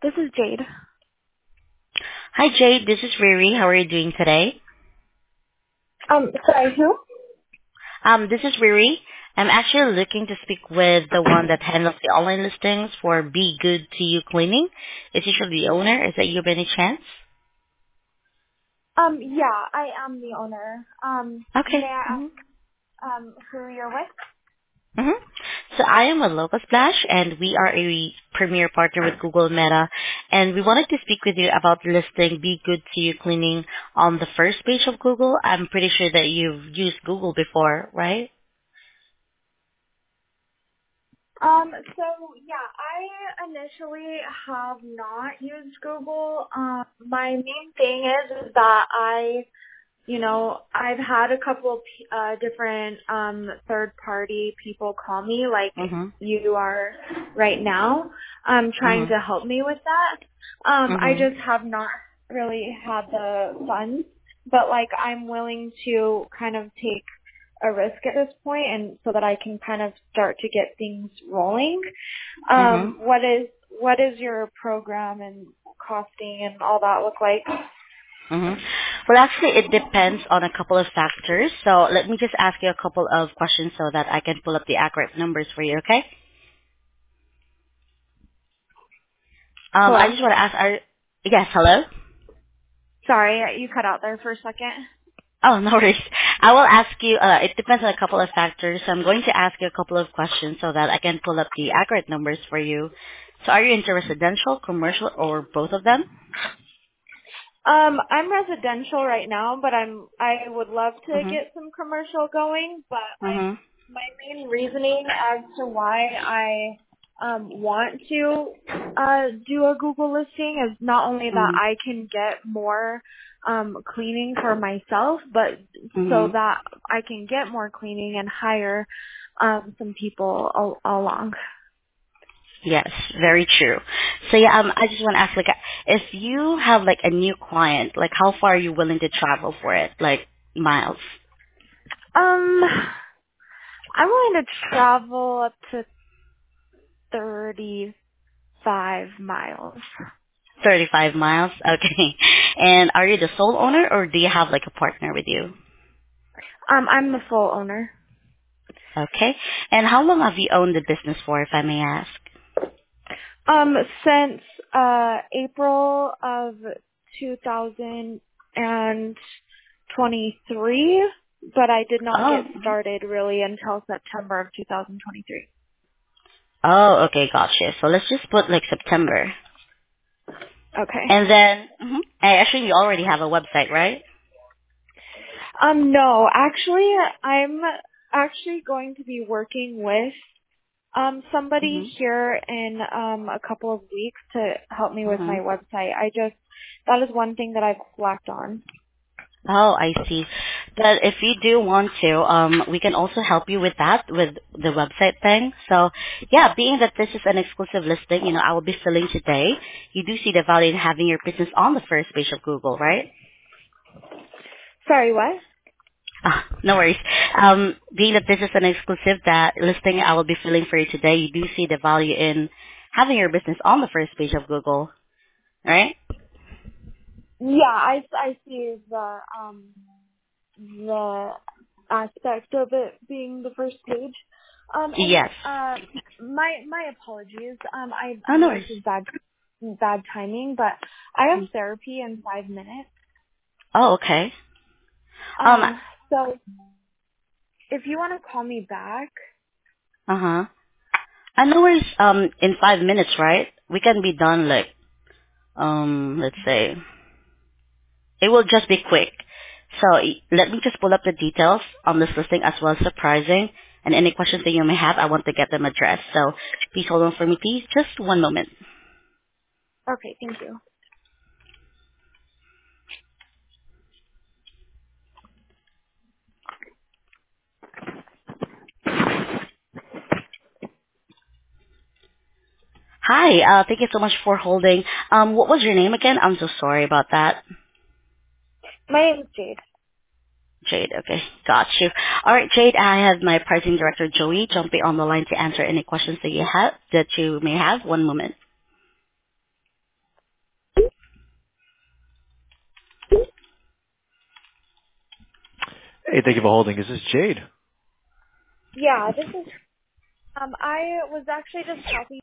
This is Jade. Hi, Jade. This is Riri. How are you doing today? Sorry, who? This is Riri. I'm actually looking to speak with the one that handles the online listings for Be Good to You Cleaning. Is this the owner? Is that you by any chance? Yeah, I am the owner. May Okay. I ask, who you're with? Mm-hmm. So I am with Locust Splash, and we are a premier partner with Google Meta, and we wanted to speak with you about listing Be Good to You Cleaning on the first page of Google. I'm pretty sure that you've used Google before, right? So yeah, I initially have not used Google. My main thing is that I've had a couple of different third party people call me like Mm-hmm. you are right now, trying to Mm-hmm. help me with that. I Mm-hmm. just have not really had the funds, but like I'm willing to kind of take a risk at this point and so that I can kind of start to get things rolling. Mm-hmm. What is your program and costing and all that look like? hmm Well, actually, it depends on a couple of factors. So let me just ask you a couple of questions so that I can pull up the accurate numbers for you, okay? I Hello? just want to ask, yes, hello? Sorry, you cut out there for a second. Oh, no worries. I will ask you, it depends on a couple of factors. So I'm going to ask you a couple of questions so that I can pull up the accurate numbers for you. So are you into residential, commercial, or both of them? I'm residential right now, but I would love to get Mm-hmm. some commercial going, but like Mm-hmm. my main reasoning as to why I want to do a Google listing is not only that I Mm-hmm. can get more cleaning for myself, but so Mm-hmm. that I can get more cleaning and hire some people along. Yes, very true. So yeah, I just want to ask, like, if you have like a new client, like, how far are you willing to travel for it? Like miles, Um, I'm willing to travel up to 35 miles. 35 miles. Okay. And are you the sole owner, or do you have like a partner with you? I'm the full owner. Okay. And how long have you owned the business for, if I may ask? Since April of 2023, but I did not Oh. get started really until September of 2023. Oh, okay, gotcha. So let's just put like September. Okay. And then, actually, you already have a website, right? No, actually, I'm actually going to be working with somebody Mm-hmm. here in a couple of weeks to help me with Mm-hmm. my website. That is one thing that I've slacked on. Oh, I see. But if you do want to, we can also help you with that, with the website thing. So, yeah, being that this is an exclusive listing, I will be filling today. You do see the value in having your business on the first page of Google, right? Sorry, what? No worries. Being that this is an exclusive that listing I will be filling for you today, you do see the value in having your business on the first page of Google, right? Yeah, I see the aspect of it being the first page. And Yes. my apologies. Oh, I no know worries. this is bad timing, but I have therapy in 5 minutes. Oh, okay. Um, Um, so if you want to call me back, uh-huh. I know it's in 5 minutes, right? We can be done like let's say it will just be quick. So let me just pull up the details on this listing as well as the pricing and any questions that you may have. I want to get them addressed. So please hold on for me, please. Just one moment. okay, thank you. Hi, thank you so much for holding. What was your name again? I'm so sorry about that. My name is Jade. Jade, okay. Got you. All right, Jade, I have my pricing director, Joey, jumping on the line to answer any questions that you may have. One moment. Hey, thank you for holding. Is this Jade? Yeah, this is. I was actually just talking